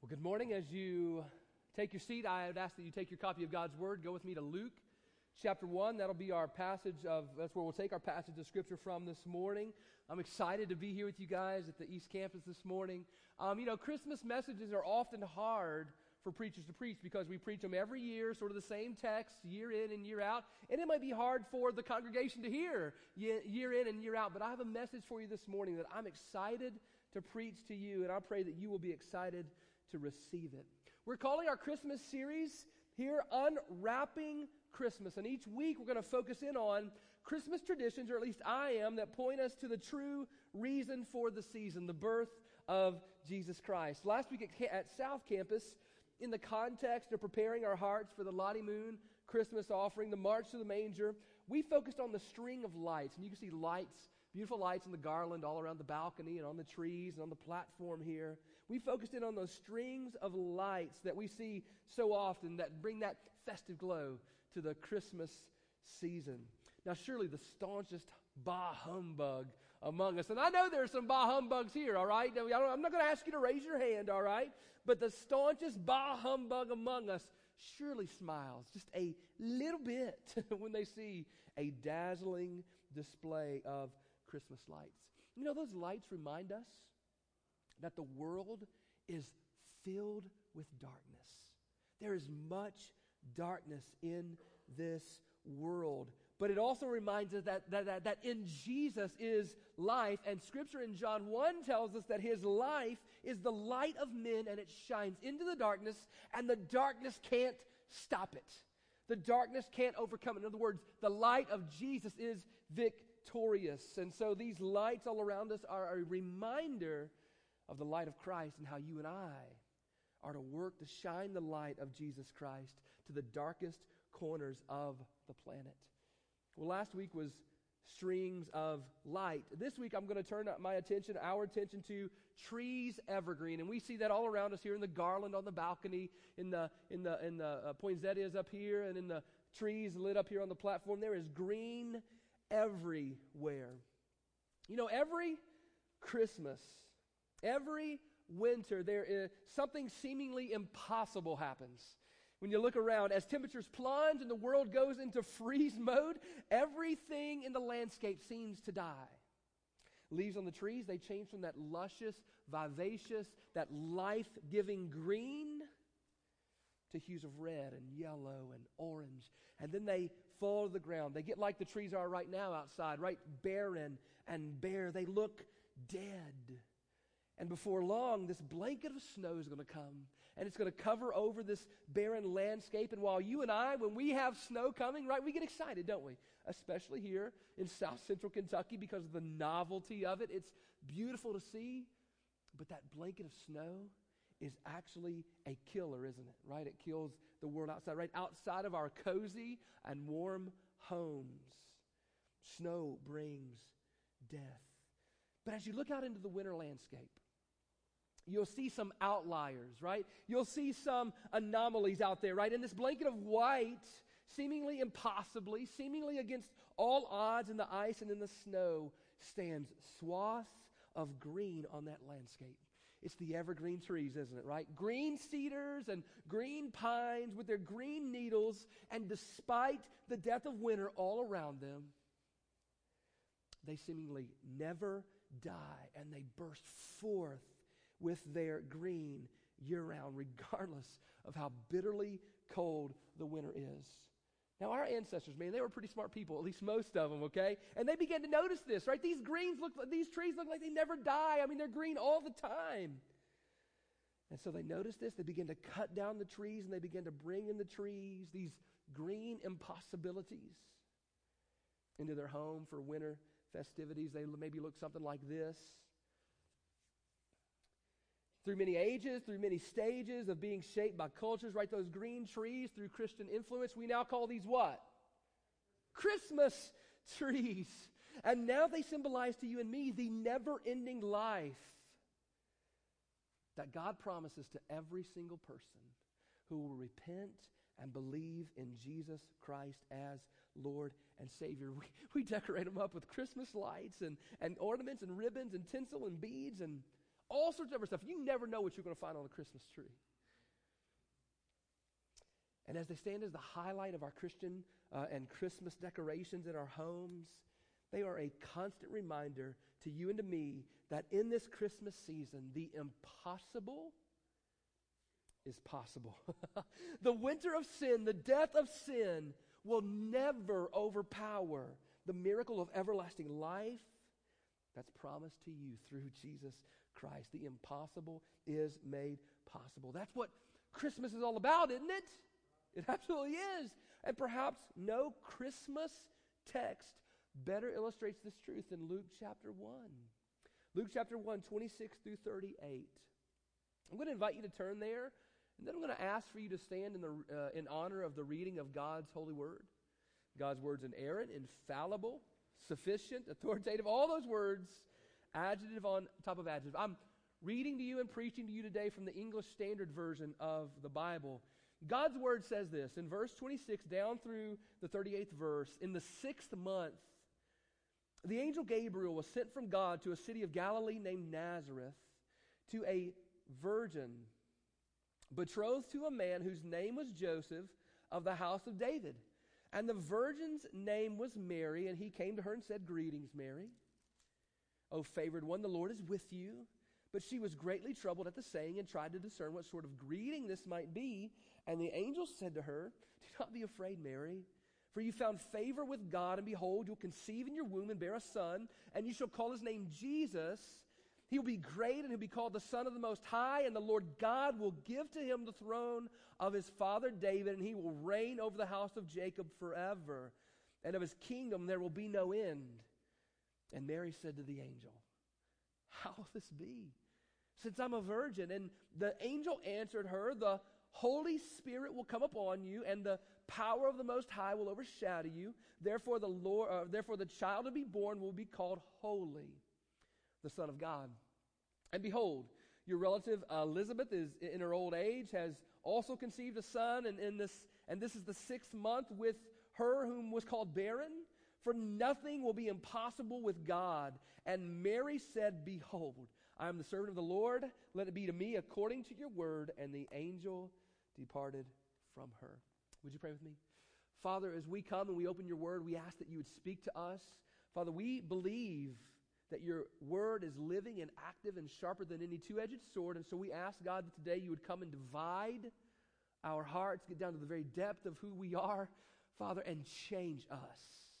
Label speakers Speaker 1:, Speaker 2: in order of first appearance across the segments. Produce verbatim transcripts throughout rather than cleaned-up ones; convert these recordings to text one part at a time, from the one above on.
Speaker 1: Well, good morning. As you take your seat, I would ask that you take your copy of God's Word. Go with me to Luke chapter one. That'll be our passage of, that's where we'll take our passage of Scripture from this morning. I'm excited to be here with you guys at the East Campus this morning. Um, you know, Christmas messages are often hard for preachers to preach because we preach them every year, sort of the same text, year in and year out. And it might be hard for the congregation to hear year in and year out. But I have a message for you this morning that I'm excited to preach to you, and I pray that you will be excited to receive it. We're calling our Christmas series here Unwrapping Christmas, and each week we're going to focus in on Christmas traditions, or at least I am, that point us to the true reason for the season, the birth of Jesus Christ. Last week at, at South Campus, in the context of preparing our hearts for the Lottie Moon Christmas offering, the March to the Manger, we focused on the string of lights, and you can see lights, beautiful lights in the garland all around the balcony and on the trees and on the platform here. We focused in on those strings of lights that we see so often that bring that festive glow to the Christmas season. Now, surely the staunchest bah humbug among us, and I know there's some bah humbugs here, all right? Now, I don't, I'm not going to ask you to raise your hand, all right? But the staunchest bah humbug among us surely smiles just a little bit when they see a dazzling display of Christmas lights. You know, those lights remind us that the world is filled with darkness. There is much darkness in this world. But it also reminds us that, that, that, that in Jesus is life. And Scripture in John one tells us that His life is the light of men, and it shines into the darkness, and the darkness can't stop it. The darkness can't overcome it. In other words, the light of Jesus is victorious. And so these lights all around us are a reminder of the light of Christ and how you and I are to work to shine the light of Jesus Christ to the darkest corners of the planet. Well, last week was strings of light. This week I'm going to turn my attention, our attention to trees evergreen, and we see that all around us here in the garland on the balcony, in the in the in the uh, poinsettias up here, and in the trees lit up here on the platform. There is green everywhere. You know, every Christmas, every winter, there is something seemingly impossible happens. When you look around, as temperatures plunge and the world goes into freeze mode, everything in the landscape seems to die. Leaves on the trees, they change from that luscious, vivacious, that life-giving green to hues of red and yellow and orange. And then they fall to the ground. They get like the trees are right now outside, right barren and bare. They look dead. And before long, this blanket of snow is going to come, and it's going to cover over this barren landscape. And while you and I, when we have snow coming, right, we get excited, don't we? Especially here in South Central Kentucky because of the novelty of it. It's beautiful to see, but that blanket of snow is actually a killer, isn't it? Right? It kills the world outside, right outside of our cozy and warm homes. Snow brings death. But as you look out into the winter landscape, you'll see some outliers, right? You'll see some anomalies out there, right? In this blanket of white, seemingly impossibly, seemingly against all odds in the ice and in the snow, stands swaths of green on that landscape. It's the evergreen trees, isn't it, right? Green cedars and green pines with their green needles, and despite the death of winter all around them, they seemingly never die, and they burst forth with their green year-round, regardless of how bitterly cold the winter is. Now, our ancestors, man, they were pretty smart people, at least most of them, okay? And they began to notice this, right? These greens look, these trees look like they never die. I mean, they're green all the time. And so they noticed this. They began to cut down the trees, and they began to bring in the trees, these green impossibilities, into their home for winter festivities. They maybe look something like this. Through many ages, through many stages of being shaped by cultures, right? Those green trees, through Christian influence, we now call these what? Christmas trees. And now they symbolize to you and me the never-ending life that God promises to every single person who will repent and believe in Jesus Christ as Lord and Savior. We, we decorate them up with Christmas lights and, and ornaments and ribbons and tinsel and beads, and all sorts of other stuff. You never know what you're going to find on a Christmas tree. And as they stand as the highlight of our Christian uh, and Christmas decorations in our homes, they are a constant reminder to you and to me that in this Christmas season, the impossible is possible. The winter of sin, the death of sin, will never overpower the miracle of everlasting life that's promised to you through Jesus Christ. The impossible is made possible. That's what Christmas is all about, isn't it? It absolutely is. And perhaps no Christmas text better illustrates this truth than Luke chapter one. Luke chapter one, twenty-six through thirty-eight. I'm going to invite you to turn there, and then I'm going to ask for you to stand in, the, uh, in honor of the reading of God's holy word. God's word's inerrant, infallible, sufficient, authoritative, all those words, adjective on top of adjective. I'm reading to you and preaching to you today from the English Standard Version of the Bible. God's word says this, in verse twenty-six down through the thirty-eighth verse, in the sixth month, the angel Gabriel was sent from God to a city of Galilee named Nazareth, to a virgin betrothed to a man whose name was Joseph of the house of David. And the virgin's name was Mary, and he came to her and said, "Greetings, Mary. O favored one, the Lord is with you." But she was greatly troubled at the saying and tried to discern what sort of greeting this might be. And the angel said to her, "Do not be afraid, Mary, for you found favor with God, and behold, you'll conceive in your womb and bear a son, and you shall call his name Jesus. He will be great, and he'll be called the Son of the Most High, and the Lord God will give to him the throne of his father David, and he will reign over the house of Jacob forever, and of his kingdom there will be no end." And Mary said to the angel, "How will this be, since I'm a virgin?" And the angel answered her, "The Holy Spirit will come upon you, and the power of the Most High will overshadow you. Therefore the Lord, uh, therefore the child to be born will be called Holy, the Son of God. And behold, your relative Elizabeth is in her old age, has also conceived a son, and in this and this is the sixth month with her whom was called barren. For nothing will be impossible with God." And Mary said, "Behold, I am the servant of the Lord. Let it be to me according to your word." And the angel departed from her. Would you pray with me? Father, as we come and we open your word, we ask that you would speak to us. Father, we believe that your word is living and active and sharper than any two-edged sword. And so we ask, God, that today you would come and divide our hearts, get down to the very depth of who we are, Father, and change us.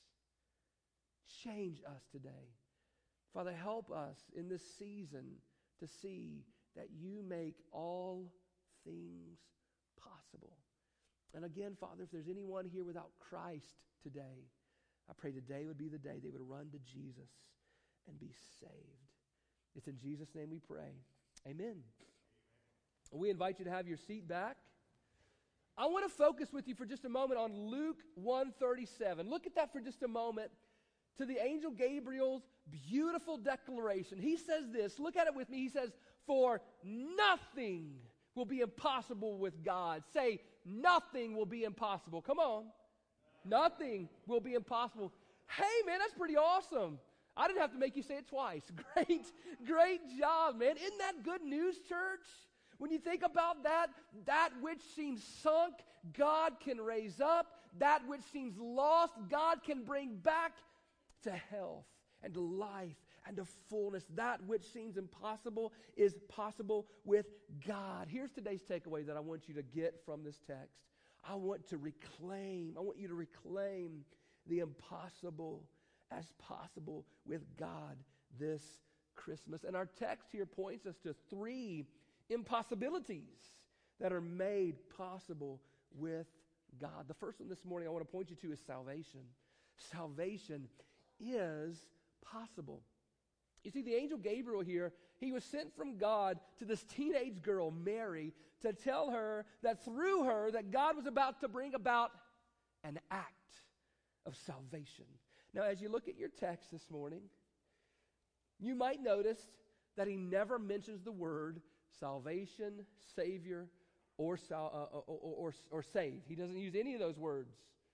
Speaker 1: Change us today. Father, help us in this season to see that you make all things possible. And again, Father, if there's anyone here without Christ today, I pray today would be the day they would run to Jesus and be saved. It's in Jesus' name we pray. Amen. Amen. We invite you to have your seat back. I want to focus with you for just a moment on Luke one thirty-seven. Look at that for just a moment. To the angel Gabriel's beautiful declaration. He says this, look at it with me. He says, "For nothing will be impossible with God." Say, nothing will be impossible. Come on. Nothing will be impossible. Hey, man, that's pretty awesome. I didn't have to make you say it twice. Great, great job, man. Isn't that good news, church? When you think about that, that which seems sunk, God can raise up. That which seems lost, God can bring back to health and to life and to fullness. That which seems impossible is possible with God. Here's today's takeaway that I want you to get from this text. I want to reclaim, I want you to reclaim the impossible as possible with God this Christmas. And our text here points us to three impossibilities that are made possible with God. The first one this morning I want to point you to is salvation. Salvation is possible. You see, the angel Gabriel here, he was sent from God to this teenage girl, Mary, to tell her that through her, that God was about to bring about an act of salvation. Now, as you look at your text this morning, you might notice that he never mentions the word salvation, Savior, or, sal- uh, or, or, or save. He doesn't use any of those words.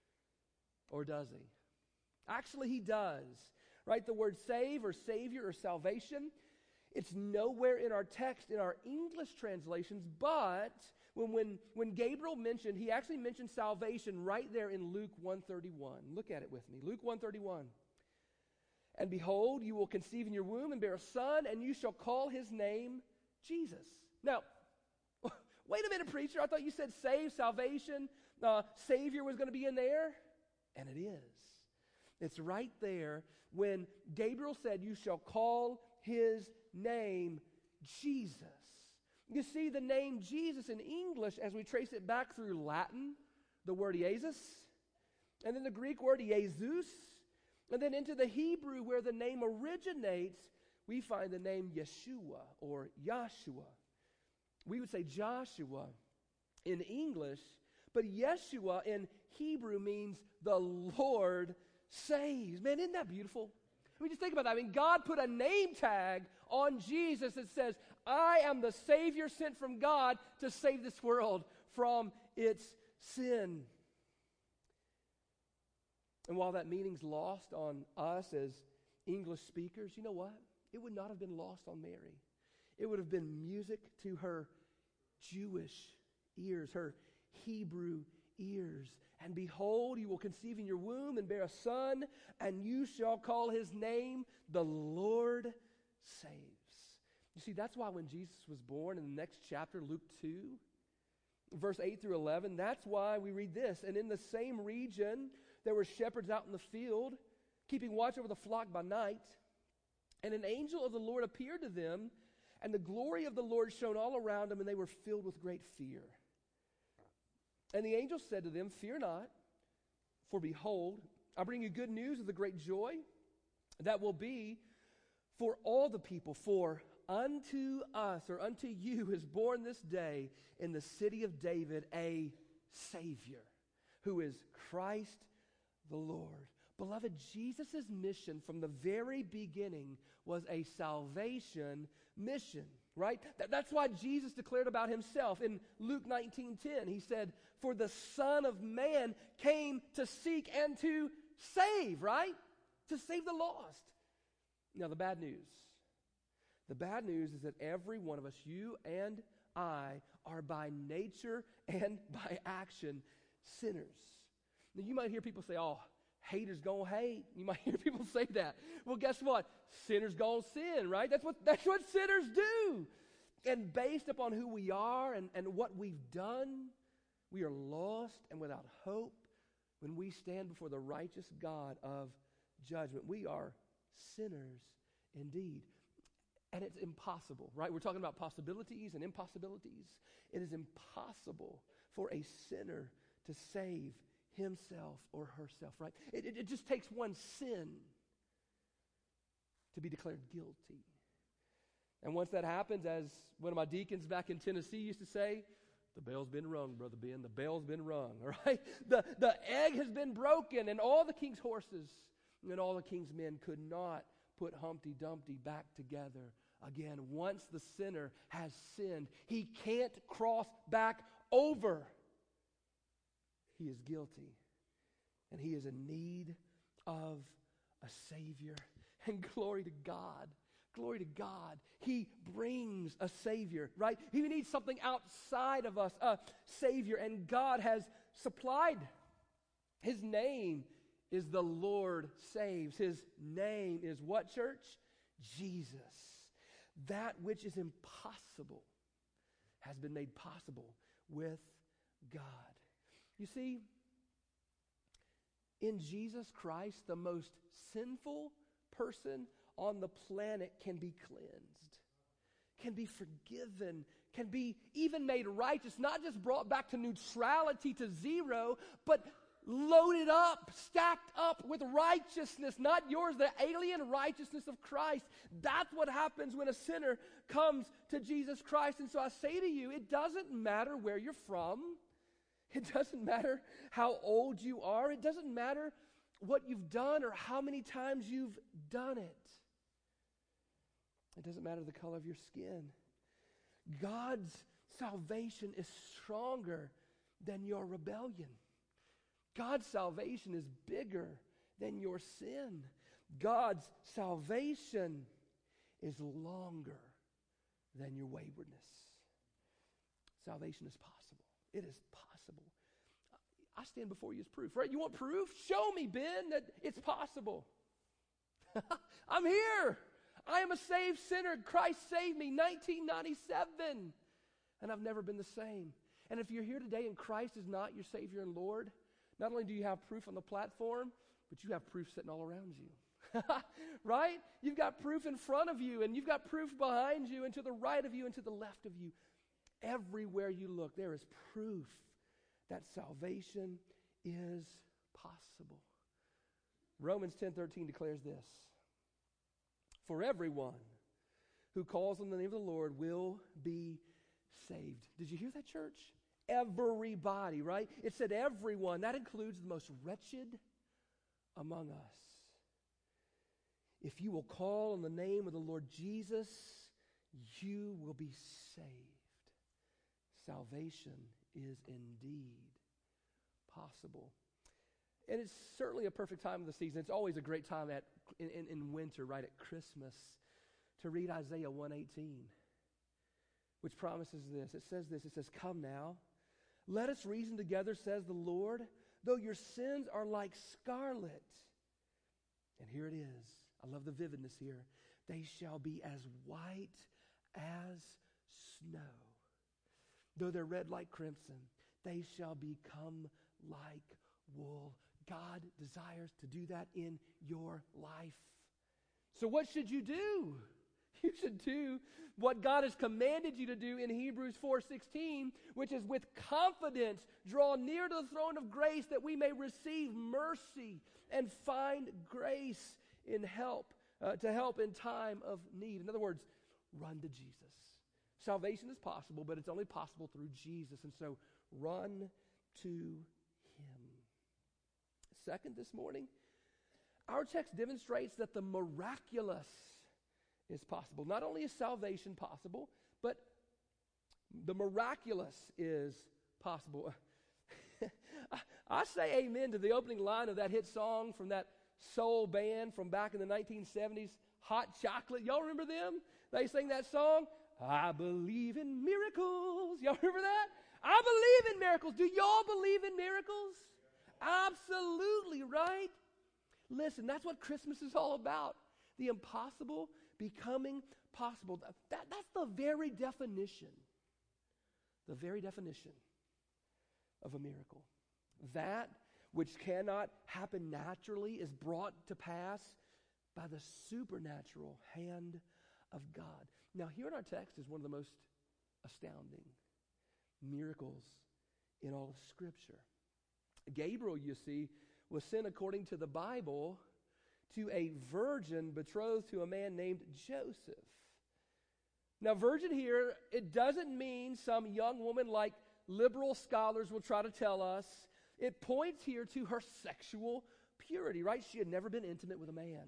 Speaker 1: Or does he? Actually, he does. Right? The word save or Savior or salvation, It's nowhere in our text, in our English translations, but when, when, when Gabriel mentioned, he actually mentioned salvation right there in Luke one thirty-one. Look at it with me. Luke one thirty-one. And behold, you will conceive in your womb and bear a son, and you shall call his name Jesus. Now, wait a minute, preacher. I thought you said save, salvation, uh, Savior was going to be in there. And it is. It's right there when Gabriel said, you shall call his name Jesus. You see, the name Jesus in English, as we trace it back through Latin, the word Jesus, and then the Greek word Jesus, and then into the Hebrew where the name originates, we find the name Yeshua or Yahshua. We would say Joshua in English, but Yeshua in Hebrew means the Lord saves. Man, isn't that beautiful? I mean, just think about that. I mean, God put a name tag on Jesus that says, I am the Savior sent from God to save this world from its sin. And while that meaning's lost on us as English speakers, you know what? It would not have been lost on Mary. It would have been music to her Jewish ears, her Hebrew ears. And behold, you will conceive in your womb and bear a son, and you shall call his name the Lord Saves. You see, that's why when Jesus was born in the next chapter, Luke two, verse eight through eleven, that's why we read this. And in the same region, there were shepherds out in the field, keeping watch over the flock by night. And an angel of the Lord appeared to them, and the glory of the Lord shone all around them, and they were filled with great fear. And the angel said to them, fear not, for behold, I bring you good news of the great joy that will be for all the people. For unto us, or unto you, is born this day in the city of David a Savior, who is Christ the Lord. Beloved, Jesus' mission from the very beginning was a salvation mission, right? Th- that's why Jesus declared about himself in Luke nineteen ten. He said, for the Son of Man came to seek and to save, right? To save the lost. Now, the bad news. The bad news is that every one of us, you and I, are by nature and by action sinners. Now, you might hear people say, oh, haters gonna hate. You might hear people say that. Well, guess what? Sinners gonna sin, right? That's what, that's what sinners do. And based upon who we are and, and what we've done, we are lost and without hope when we stand before the righteous God of judgment. We are sinners indeed. And it's impossible, right? We're talking about possibilities and impossibilities. It is impossible for a sinner to save himself or herself, right? It, it, it just takes one sin to be declared guilty. And once that happens, as one of my deacons back in Tennessee used to say, the bell's been rung, Brother Ben. The bell's been rung, all right? The, the egg has been broken, and all the king's horses and all the king's men could not put Humpty Dumpty back together again. Once the sinner has sinned, he can't cross back over. He is guilty, and he is in need of a Savior. And glory to God. Glory to God. He brings a Savior, right? He needs something outside of us, a Savior, and God has supplied. His name is the Lord Saves. His name is what, church? Jesus. That which is impossible has been made possible with God. You see, in Jesus Christ, the most sinful person on the planet can be cleansed, can be forgiven, can be even made righteous, not just brought back to neutrality, to zero, but loaded up, stacked up with righteousness, not yours, the alien righteousness of Christ. That's what happens when a sinner comes to Jesus Christ. And so I say to you, it doesn't matter where you're from. It doesn't matter how old you are. It doesn't matter what you've done or how many times you've done it. It doesn't matter the color of your skin. God's salvation is stronger than your rebellion. God's salvation is bigger than your sin. God's salvation is longer than your waywardness. Salvation is possible. It is possible. I stand before you as proof, right? You want proof? Show me, Ben, that it's possible. I'm here. I am a saved sinner. Christ saved me nineteen ninety-seven. And I've never been the same. And if you're here today and Christ is not your Savior and Lord, not only do you have proof on the platform, but you have proof sitting all around you. Right? You've got proof in front of you, and you've got proof behind you, and to the right of you, and to the left of you. Everywhere you look, there is proof that salvation is possible. Romans ten thirteen declares this: for everyone who calls on the name of the Lord will be saved. Did you hear that, church? Everybody, right? It said everyone. That includes the most wretched among us. If you will call on the name of the Lord Jesus, you will be saved. Salvation is indeed possible. And it's certainly a perfect time of the season. It's always a great time at in, in, in winter, right at Christmas, to read Isaiah one eighteen, which promises this. It says this, it says, come now, let us reason together, says the Lord, though your sins are like scarlet. And here it is. I love the vividness here. They shall be as white as snow. Though they're red like crimson, they shall become like wool. God desires to do that in your life. So what should you do? You should do what God has commanded you to do in Hebrews four sixteen, which is with confidence draw near to the throne of grace that we may receive mercy and find grace in help, uh, to help in time of need. In other words, run to Jesus. Salvation is possible, but it's only possible through Jesus. And so run to Him. Second, this morning, our text demonstrates that the miraculous is possible. Not only is salvation possible, but the miraculous is possible. I say amen to the opening line of that hit song from that soul band from back in the nineteen seventies, Hot Chocolate. Y'all remember them? They sang that song, I believe in miracles. Y'all remember that? I believe in miracles. Do y'all believe in miracles? Absolutely, right? Listen, that's what Christmas is all about. The impossible becoming possible. That, that's the very definition, the very definition of a miracle. That which cannot happen naturally is brought to pass by the supernatural hand of God. Now, here in our text is one of the most astounding miracles in all of Scripture. Gabriel, you see, was sent according to the Bible to a virgin betrothed to a man named Joseph. Now, virgin here, it doesn't mean some young woman like liberal scholars will try to tell us. It points here to her sexual purity, right? She had never been intimate with a man.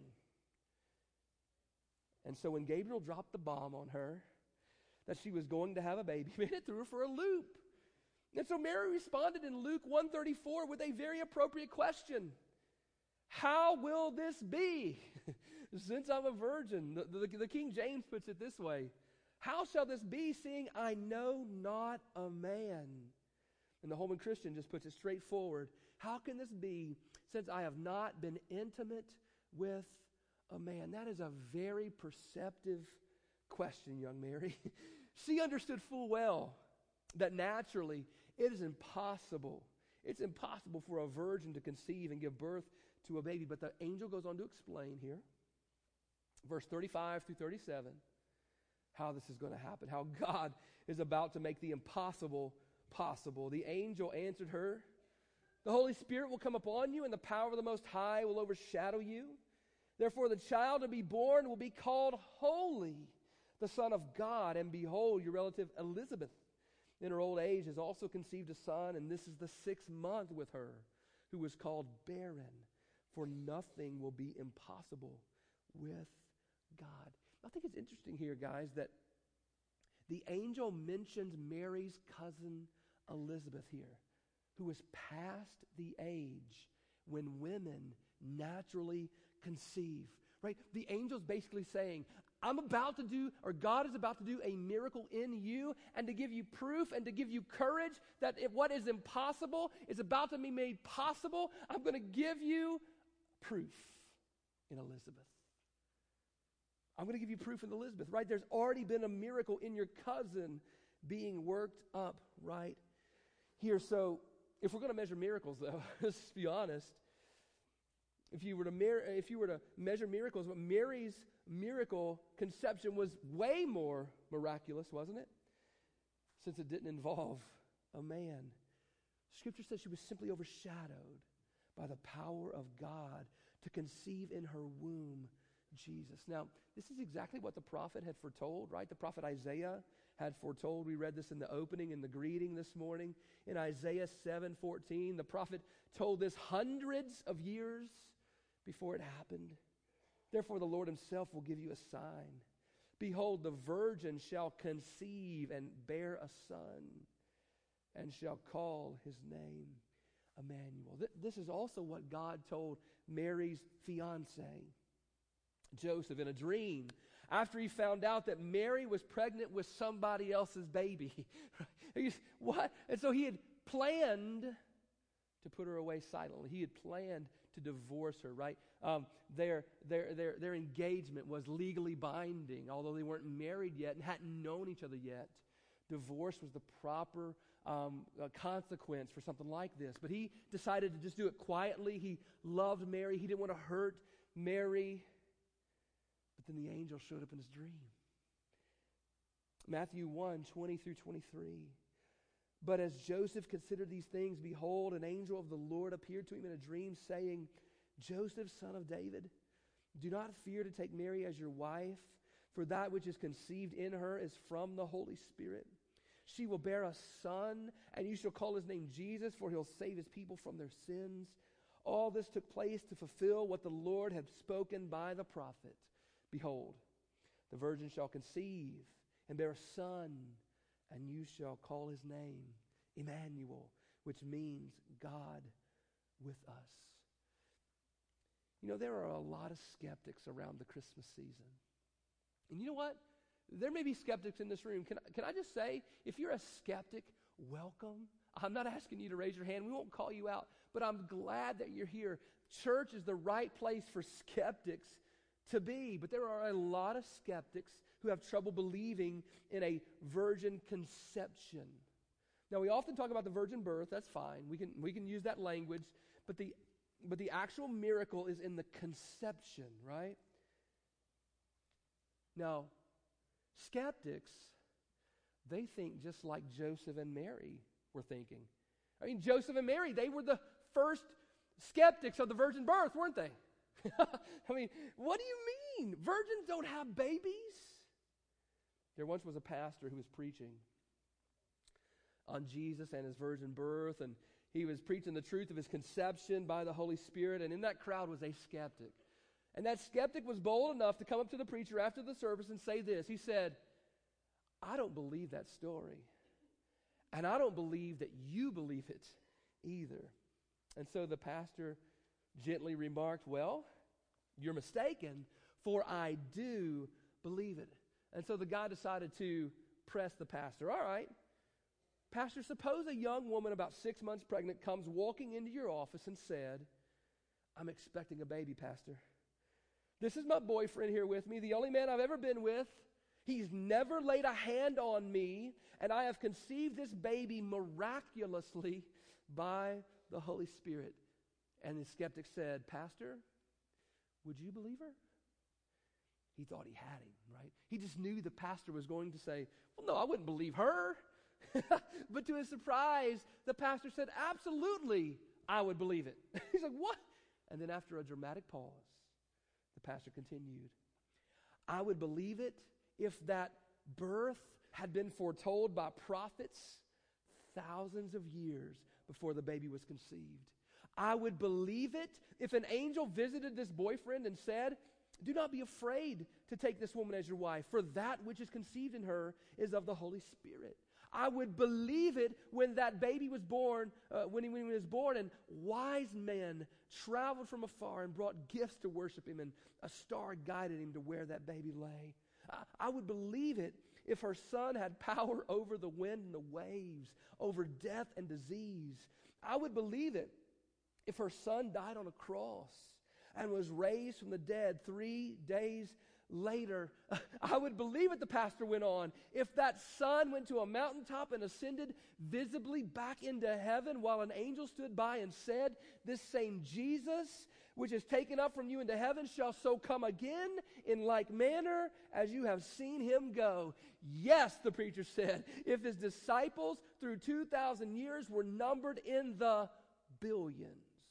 Speaker 1: And so when Gabriel dropped the bomb on her that she was going to have a baby, man, it threw her for a loop. And so Mary responded in Luke one thirty-four with a very appropriate question. How will this be? Since I'm a virgin. The, the, the King James puts it this way. How shall this be, seeing I know not a man? And the Holman Christian just puts it straightforward. How can this be, since I have not been intimate with a man? That is a very perceptive question, young Mary. She understood full well that naturally it is impossible. It's impossible for a virgin to conceive and give birth to a baby. But the angel goes on to explain here, verse thirty-five through thirty-seven, how this is going to happen, how God is about to make the impossible possible. The angel answered her, the Holy Spirit will come upon you, and the power of the Most High will overshadow you. Therefore, the child to be born will be called Holy, the Son of God. And behold, your relative Elizabeth, in her old age, has also conceived a son, and this is the sixth month with her, who was called barren. For nothing will be impossible with God. I think it's interesting here, guys, that the angel mentions Mary's cousin Elizabeth here, who is past the age when women naturally conceive, right? The angel's basically saying, I'm about to do, or God is about to do a miracle in you and to give you proof and to give you courage that if what is impossible is about to be made possible. I'm going to give you proof in Elizabeth. I'm going to give you proof in Elizabeth, right? There's already been a miracle in your cousin being worked up right here. So if we're going to measure miracles, though, let's be honest. If you were to mir- if you were to measure miracles, but Mary's miracle conception was way more miraculous, wasn't it? Since it didn't involve a man. Scripture says she was simply overshadowed by the power of God to conceive in her womb Jesus. Now, this is exactly what the prophet had foretold, right? The prophet Isaiah had foretold. We read this in the opening, in the greeting this morning. In Isaiah seven fourteen, the prophet told this hundreds of years before it happened. Therefore, the Lord himself will give you a sign. Behold, the virgin shall conceive and bear a son, and shall call his name Emmanuel. Th- this is also what God told Mary's fiancé, Joseph, in a dream, after he found out that Mary was pregnant with somebody else's baby. What? And so he had planned to put her away silently. He had planned to divorce her, right? Um, their, their, their, their engagement was legally binding, although they weren't married yet and hadn't known each other yet. Divorce was the proper um, uh, consequence for something like this. But he decided to just do it quietly. He loved Mary. He didn't want to hurt Mary. But then the angel showed up in his dream. Matthew one, twenty through twenty-three. But as Joseph considered these things, behold, an angel of the Lord appeared to him in a dream, saying, Joseph, son of David, do not fear to take Mary as your wife, for that which is conceived in her is from the Holy Spirit. She will bear a son, and you shall call his name Jesus, for he'll save his people from their sins. All this took place to fulfill what the Lord had spoken by the prophet. Behold, the virgin shall conceive and bear a son, and you shall call his name Emmanuel, which means God with us. You know, there are a lot of skeptics around the Christmas season. And you know what? There may be skeptics in this room. Can, can I just say, if you're a skeptic, welcome. I'm not asking you to raise your hand. We won't call you out. But I'm glad that you're here. Church is the right place for skeptics to be. But there are a lot of skeptics who have trouble believing in a virgin conception. Now, we often talk about the virgin birth. That's fine. We can, we can use that language. But the, but the actual miracle is in the conception, right? Now, skeptics, they think just like Joseph and Mary were thinking. I mean, Joseph and Mary, they were the first skeptics of the virgin birth, weren't they? I mean, what do you mean? Virgins don't have babies? There once was a pastor who was preaching on Jesus and his virgin birth, and he was preaching the truth of his conception by the Holy Spirit, and in that crowd was a skeptic. And that skeptic was bold enough to come up to the preacher after the service and say this. He said, I don't believe that story. And I don't believe that you believe it either. And so the pastor gently remarked, well, you're mistaken, for I do believe it. And so the guy decided to press the pastor. All right, pastor, suppose a young woman about six months pregnant comes walking into your office and said, I'm expecting a baby, pastor. This is my boyfriend here with me, the only man I've ever been with. He's never laid a hand on me, and I have conceived this baby miraculously by the Holy Spirit. And the skeptic said, Pastor, would you believe her? He thought he had him, right? He just knew the pastor was going to say, well, no, I wouldn't believe her. But to his surprise, the pastor said, absolutely, I would believe it. He's like, what? And then after a dramatic pause, the pastor continued, I would believe it if that birth had been foretold by prophets thousands of years before the baby was conceived. I would believe it if an angel visited this boyfriend and said, do not be afraid to take this woman as your wife, for that which is conceived in her is of the Holy Spirit. I would believe it when that baby was born, uh, when, he, when he was born, and wise men traveled from afar and brought gifts to worship him, and a star guided him to where that baby lay. I would believe it if her son had power over the wind and the waves, over death and disease. I would believe it if her son died on a cross and was raised from the dead three days later. I would believe it, the pastor went on, if that son went to a mountaintop and ascended visibly back into heaven while an angel stood by and said, this same Jesus, which is taken up from you into heaven, shall so come again in like manner as you have seen him go. Yes, the preacher said, if his disciples through two thousand years were numbered in the billions,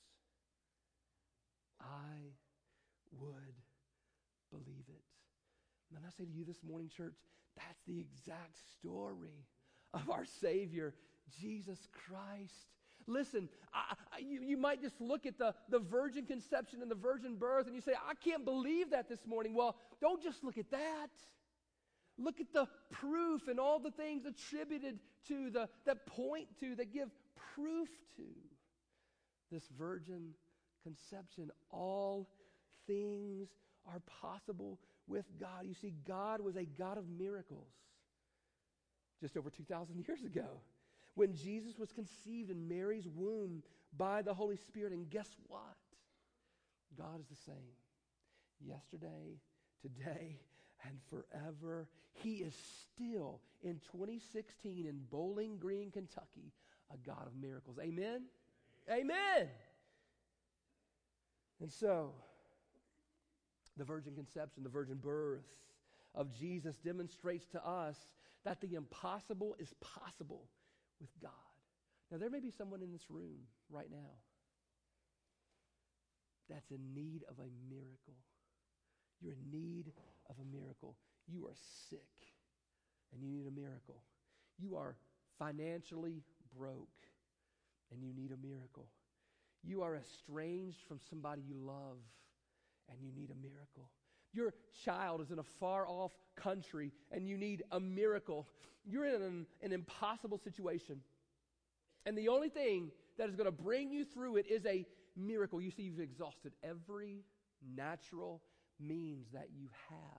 Speaker 1: I would believe it. And I say to you this morning, church, that's the exact story of our Savior, Jesus Christ. Listen, I, I, you, you might just look at the, the virgin conception and the virgin birth and you say, I can't believe that this morning. Well, don't just look at that. Look at the proof and all the things attributed to, the that point to, that give proof to this virgin conception. All things are possible with God. You see, God was a God of miracles just over two thousand years ago when Jesus was conceived in Mary's womb by the Holy Spirit. And guess what? God is the same yesterday, today, and forever. He is still in twenty sixteen in Bowling Green, Kentucky, a God of miracles. Amen? Amen. And so, the virgin conception, the virgin birth of Jesus demonstrates to us that the impossible is possible with God. Now, there may be someone in this room right now that's in need of a miracle. You're in need of a miracle. You are sick and you need a miracle. You are financially broke and you need a miracle. You are estranged from somebody you love and you need a miracle. Your child is in a far-off country and you need a miracle. You're in an, an impossible situation. And the only thing that is going to bring you through it is a miracle. You see, you've exhausted every natural means that you have.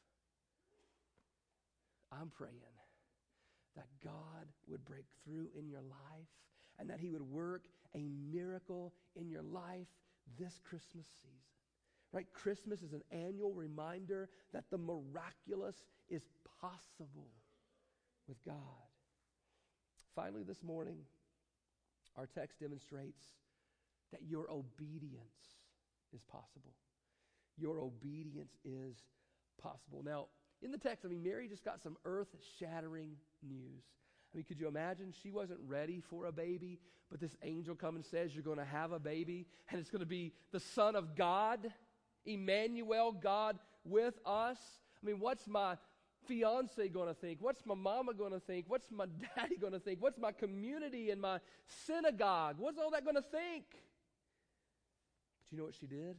Speaker 1: I'm praying that God would break through in your life and that he would work a miracle in your life this Christmas season. Right? Christmas is an annual reminder that the miraculous is possible with God. Finally, this morning, our text demonstrates that your obedience is possible. Your obedience is possible. Now, in the text, I mean, Mary just got some earth-shattering news. I mean, could you imagine? She wasn't ready for a baby, but this angel comes and says, you're going to have a baby, and it's going to be the Son of God, Emmanuel, God with us. I mean, what's my fiance going to think? What's my mama going to think? What's my daddy going to think? What's my community and my synagogue? What's all that going to think? But you know what she did?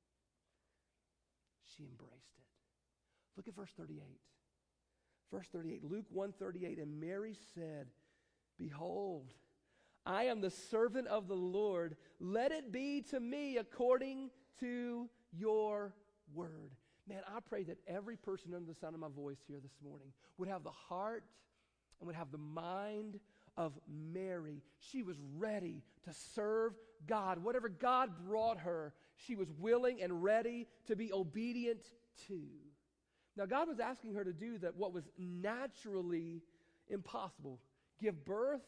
Speaker 1: She embraced it. Look at verse thirty-eight. Verse thirty-eight, Luke one thirty-eight, and Mary said, behold, I am the servant of the Lord. Let it be to me according to your word. Man, I pray that every person under the sound of my voice here this morning would have the heart and would have the mind of Mary. She was ready to serve God. Whatever God brought her, she was willing and ready to be obedient to. Now, God was asking her to do that what was naturally impossible. Give birth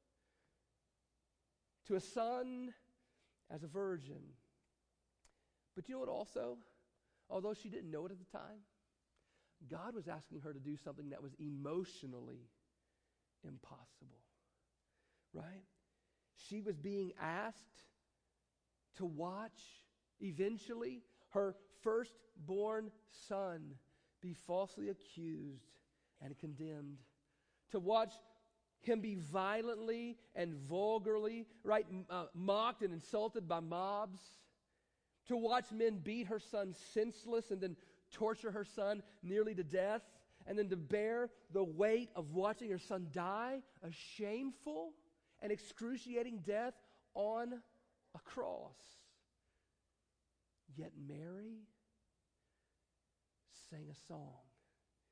Speaker 1: to a son as a virgin. But you know what also? Although she didn't know it at the time, God was asking her to do something that was emotionally impossible. Right? She was being asked to watch, eventually, her firstborn son be falsely accused and condemned. To watch him be violently and vulgarly, right, uh, mocked and insulted by mobs. To watch men beat her son senseless and then torture her son nearly to death. And then to bear the weight of watching her son die, a shameful and excruciating death on a cross. Yet Mary sang a song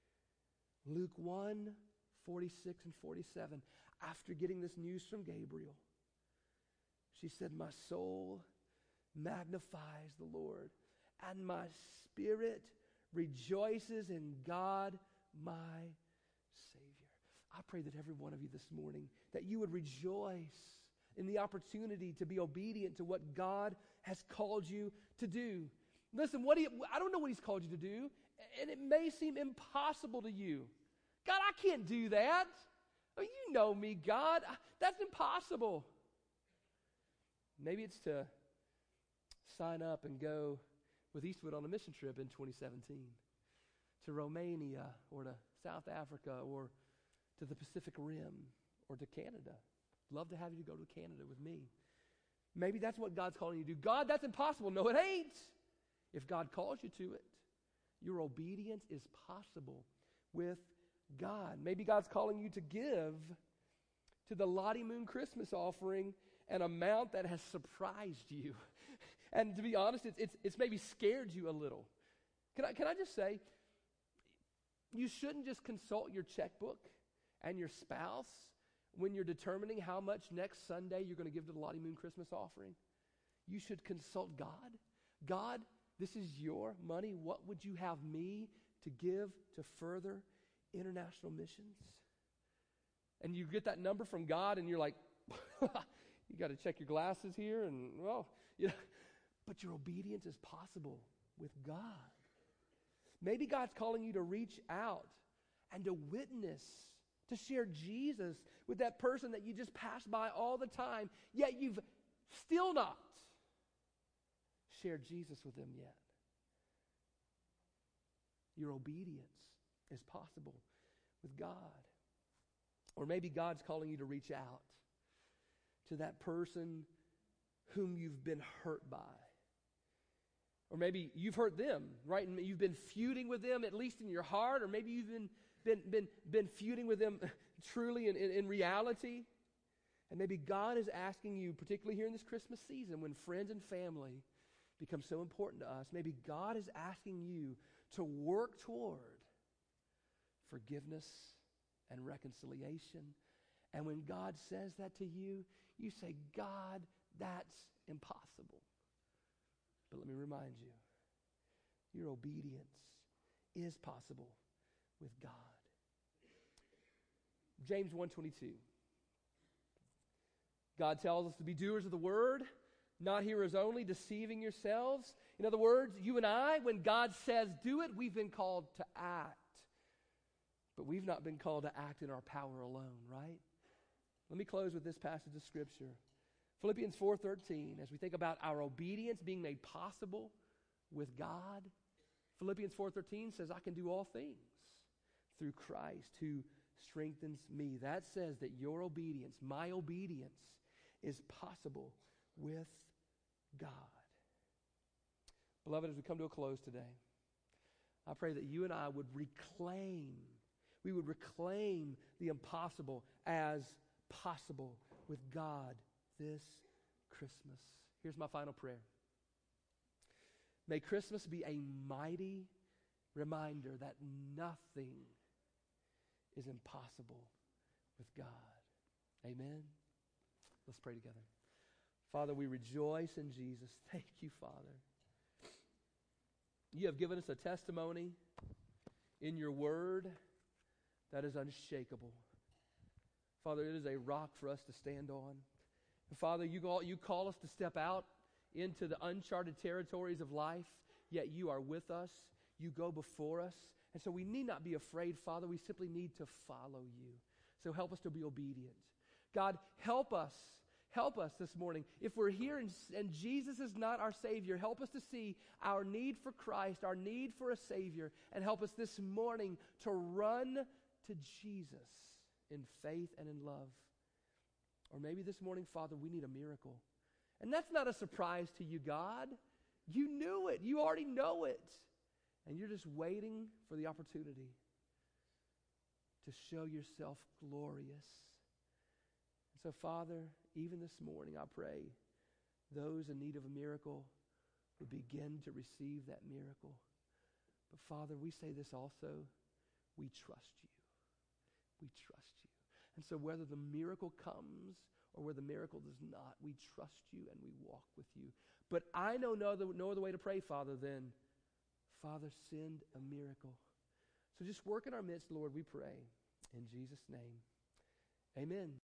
Speaker 1: Luke one, forty-six and forty-seven. After getting this news from Gabriel, she said, my soul magnifies the Lord, and my spirit rejoices in God, my Savior. I pray that every one of you this morning, that you would rejoice in the opportunity to be obedient to what God has called you to do. Listen, what do you, I don't know what He's called you to do, and it may seem impossible to you. God, I can't do that. Oh, you know me, God. That's impossible. Maybe it's to sign up and go with Eastwood on a mission trip in twenty seventeen to Romania or to South Africa or to the Pacific Rim or to Canada. Love to have you go to Canada with me. Maybe that's what God's calling you to do. God, that's impossible. No, it ain't. If God calls you to it, your obedience is possible with God. Maybe God's calling you to give to the Lottie Moon Christmas offering an amount that has surprised you. And to be honest, it's, it's, it's maybe scared you a little. Can I, can I just say, you shouldn't just consult your checkbook and your spouse when you're determining how much next Sunday you're going to give to the Lottie Moon Christmas offering. You should consult God. God, this is your money. What would you have me to give to further international missions? And you get that number from God and you're like, you got to check your glasses here and, well, you know, but your obedience is possible with God. Maybe God's calling you to reach out and to witness, to share Jesus with that person that you just pass by all the time, yet you've still not shared Jesus with them yet. Your obedience is possible with God. Or maybe God's calling you to reach out to that person whom you've been hurt by. Or maybe you've hurt them, right? And you've been feuding with them, at least in your heart. Or maybe you've been, been, been, been feuding with them truly in, in, in reality. And maybe God is asking you, particularly here in this Christmas season, when friends and family become so important to us, maybe God is asking you to work toward forgiveness and reconciliation. And when God says that to you, you say, God, that's impossible. But let me remind you, your obedience is possible with God. James one twenty-two. God tells us to be doers of the word, not hearers only, deceiving yourselves. In other words, you and I, when God says do it, we've been called to act. But we've not been called to act in our power alone, right? Let me close with this passage of Scripture. Philippians four thirteen, as we think about our obedience being made possible with God, Philippians four thirteen says, I can do all things through Christ who strengthens me. That says that your obedience, my obedience, is possible with God. Beloved, as we come to a close today, I pray that you and I would reclaim, we would reclaim the impossible as possible with God this Christmas. Here's my final prayer. May Christmas be a mighty reminder that nothing is impossible with God. Amen. Let's pray together. Father, we rejoice in Jesus. Thank you, Father. You have given us a testimony in your word that is unshakable. Father, it is a rock for us to stand on. And Father, you call, you call us to step out into the uncharted territories of life, yet you are with us. You go before us. And so we need not be afraid, Father. We simply need to follow you. So help us to be obedient. God, help us. Help us this morning. If we're here and, and Jesus is not our Savior, help us to see our need for Christ, our need for a Savior, and help us this morning to run to Jesus in faith and in love. Or maybe this morning, Father, we need a miracle. And that's not a surprise to you, God. You knew it. You already know it. And you're just waiting for the opportunity to show yourself glorious. And so, Father, even this morning, I pray those in need of a miracle would begin to receive that miracle. But Father, we say this also, we trust you. We trust you. And so whether the miracle comes or whether the miracle does not, we trust you and we walk with you. But I know no other, no other way to pray, Father, than, Father, send a miracle. So just work in our midst, Lord, we pray. In Jesus' name, amen.